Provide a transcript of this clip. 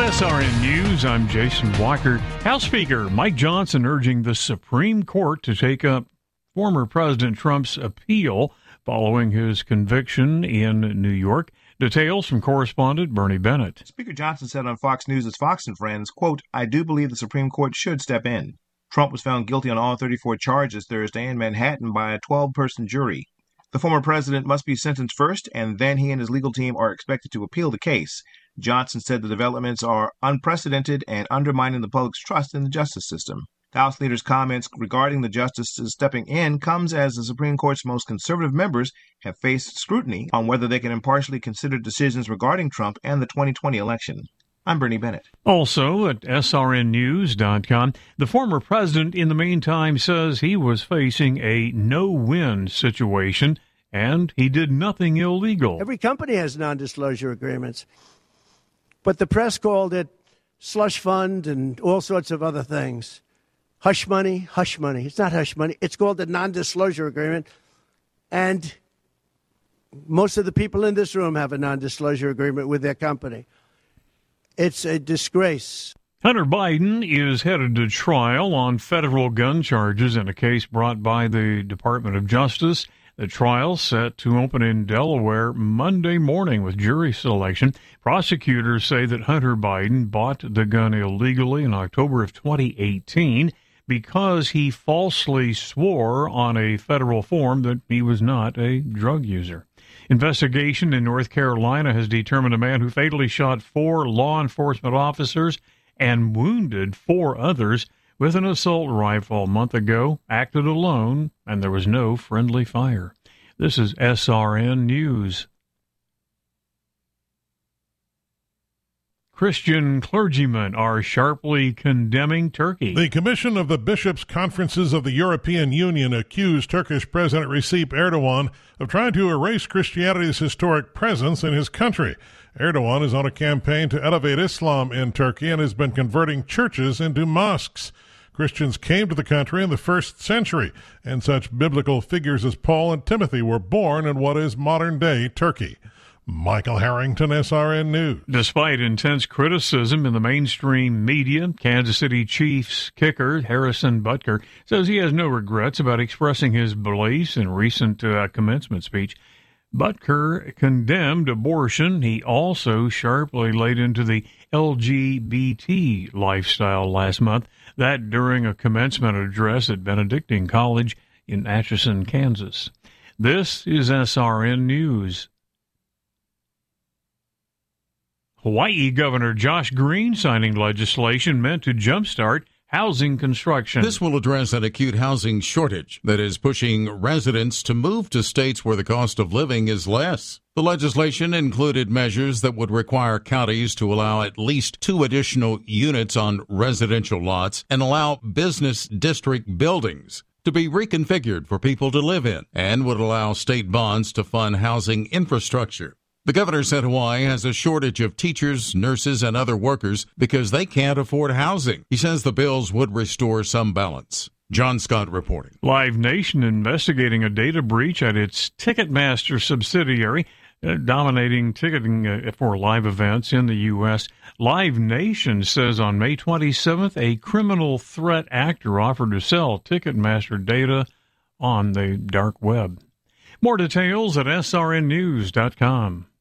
SRN News, I'm Jason Walker. House Speaker Mike Johnson urging the Supreme Court to take up former President Trump's appeal following his conviction in New York. Details from correspondent Bernie Bennett. Speaker Johnson said on Fox News' Fox and Friends, quote, "I do believe the Supreme Court should step in." Trump was found guilty on all 34 charges Thursday in Manhattan by a 12-person jury. The former president must be sentenced first, and then he and his legal team are expected to appeal the case. Johnson said the developments are unprecedented and undermining the public's trust in the justice system. The House leader's comments regarding the justices stepping in comes as the Supreme Court's most conservative members have faced scrutiny on whether they can impartially consider decisions regarding Trump and the 2020 election. I'm Bernie Bennett. Also at srnnews.com, the former president in the meantime says he was facing a no-win situation and he did nothing illegal. Every company has non-disclosure agreements, but the press called it slush fund and all sorts of other things. Hush money, hush money. It's not hush money. It's called a non-disclosure agreement, and most of the people in this room have a non-disclosure agreement with their company. It's a disgrace. Hunter Biden is headed to trial on federal gun charges in a case brought by the Department of Justice. The trial set to open in Delaware Monday morning with jury selection. Prosecutors say that Hunter Biden bought the gun illegally in October of 2018 because he falsely swore on a federal form that he was not a drug user. Investigation in North Carolina has determined a man who fatally shot 4 law enforcement officers and wounded 4 others with an assault rifle a month ago acted alone, and there was no friendly fire. This is SRN News. Christian clergymen are sharply condemning Turkey. The Commission of the Bishops' Conferences of the European Union accused Turkish President Recep Erdogan of trying to erase Christianity's historic presence in his country. Erdogan is on a campaign to elevate Islam in Turkey and has been converting churches into mosques. Christians came to the country in the 1st century, and such biblical figures as Paul and Timothy were born in what is modern-day Turkey. Michael Harrington, SRN News. Despite intense criticism in the mainstream media, Kansas City Chiefs kicker Harrison Butker says he has no regrets about expressing his beliefs in recent commencement speech. Butker condemned abortion. He also sharply laid into the LGBT lifestyle last month, that during a commencement address at Benedictine College in Atchison, Kansas. This is SRN News. Hawaii Governor Josh Green signing legislation meant to jumpstart housing construction. This will address an acute housing shortage that is pushing residents to move to states where the cost of living is less. The legislation included measures that would require counties to allow at least 2 additional units on residential lots and allow business district buildings to be reconfigured for people to live in, and would allow state bonds to fund housing infrastructure. The governor said Hawaii has a shortage of teachers, nurses, and other workers because they can't afford housing. He says the bills would restore some balance. John Scott reporting. Live Nation investigating a data breach at its Ticketmaster subsidiary, dominating ticketing for live events in the U.S. Live Nation says on May 27th, a criminal threat actor offered to sell Ticketmaster data on the dark web. More details at srnnews.com.